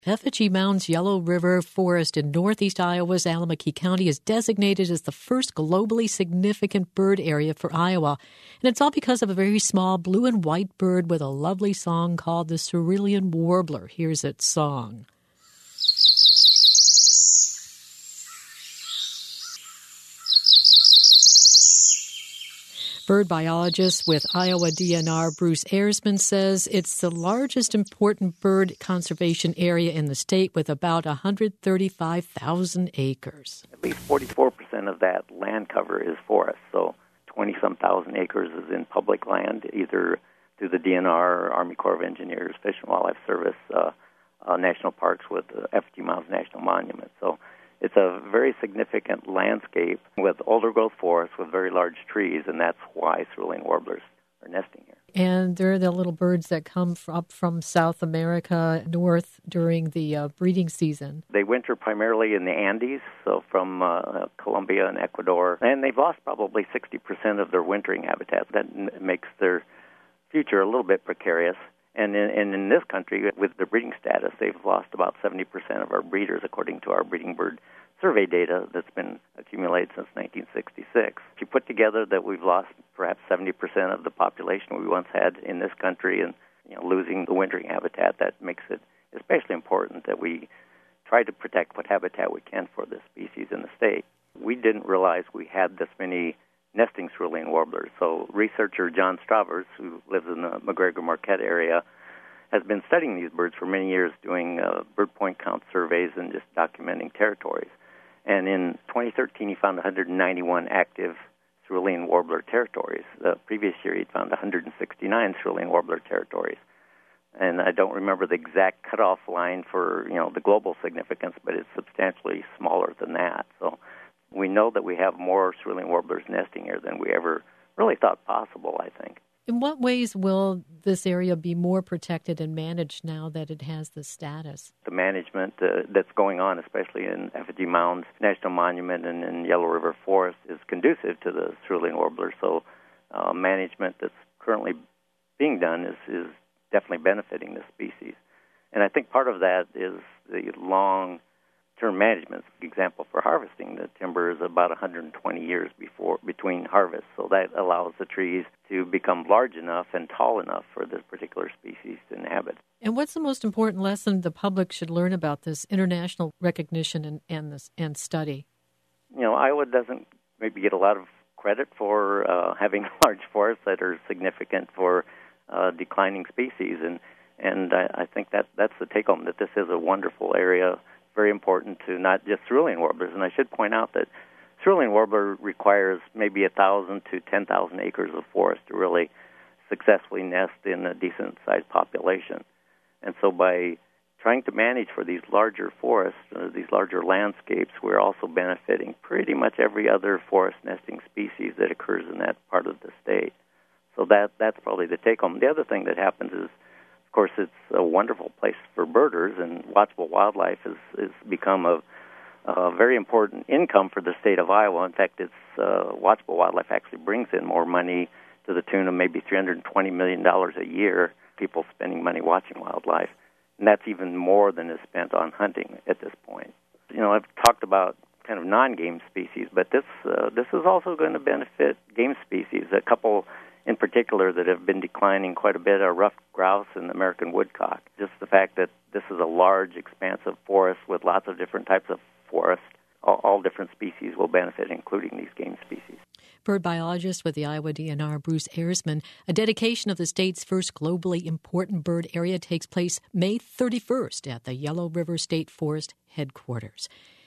Effigy Mound's Yellow River Forest in northeast Iowa's Allamakee County is designated as the first globally significant bird area for Iowa. And it's all because of a very small blue and white bird with a lovely song called the Cerulean Warbler. Here's its song. Bird biologist with Iowa DNR Bruce Eiersman says it's the largest important bird conservation area in the state with about 135,000 acres. At least 44% of that land cover is forest, so 20-some thousand acres is in public land, either through the DNR, Army Corps of Engineers, Fish and Wildlife Service, national parks with Effigy Mounds National Monument. So it's a very significant landscape with older growth forests with very large trees, and that's why cerulean warblers are nesting here. And they're the little birds that come up from South America north during the breeding season. They winter primarily in the Andes, so from Colombia and Ecuador, and they've lost probably 60% of their wintering habitat. That makes their future a little bit precarious. And in this country, with the breeding status, they've lost about 70% of our breeders, according to our breeding bird survey data that's been accumulated since 1966. If you put together that we've lost perhaps 70% of the population we once had in this country and losing the wintering habitat, that makes it especially important that we try to protect what habitat we can for this species in the state. We didn't realize we had this many nesting cerulean warblers. So researcher John Stravers, who lives in the McGregor-Marquette area, has been studying these birds for many years, doing bird point count surveys and just documenting territories. And in 2013, he found 191 active cerulean warbler territories. The previous year, he'd found 169 cerulean warbler territories. And I don't remember the exact cutoff line for the global significance, but it's substantially smaller than that. So we know that we have more cerulean warblers nesting here than we ever really thought possible, I think. In what ways will this area be more protected and managed now that it has this status? The management that's going on, especially in Effigy Mounds National Monument and in Yellow River Forest, is conducive to the cerulean warbler. So management that's currently being done is definitely benefiting this species. And I think part of that is the long-term management. Example for harvesting, the timber is about 120 years between harvests, so that allows the trees to become large enough and tall enough for this particular species to inhabit. And what's the most important lesson the public should learn about this international recognition and study? Iowa doesn't maybe get a lot of credit for having large forests that are significant for declining species, and I think that's the take-home, that this is a wonderful area, very important to not just cerulean warblers. And I should point out that cerulean warbler requires maybe 1,000 to 10,000 acres of forest to really successfully nest in a decent-sized population. And so by trying to manage for these larger forests, these larger landscapes, we're also benefiting pretty much every other forest nesting species that occurs in that part of the state. So that's probably the take-home. The other thing that happens is, of course, it's a wonderful place for birders, and watchable wildlife has become a very important income for the state of Iowa. In fact, watchable wildlife actually brings in more money to the tune of maybe $320 million a year, people spending money watching wildlife. And that's even more than is spent on hunting at this point. I've talked about kind of non-game species, but this is also going to benefit game species. A couple in particular that have been declining quite a bit are ruffed grouse and American woodcock. Just the fact that this is a large, expansive forest with lots of different types of forest, all different species will benefit, including these game species. Bird biologist with the Iowa DNR, Bruce Eiersman. A dedication of the state's first globally important bird area takes place May 31st at the Yellow River State Forest headquarters.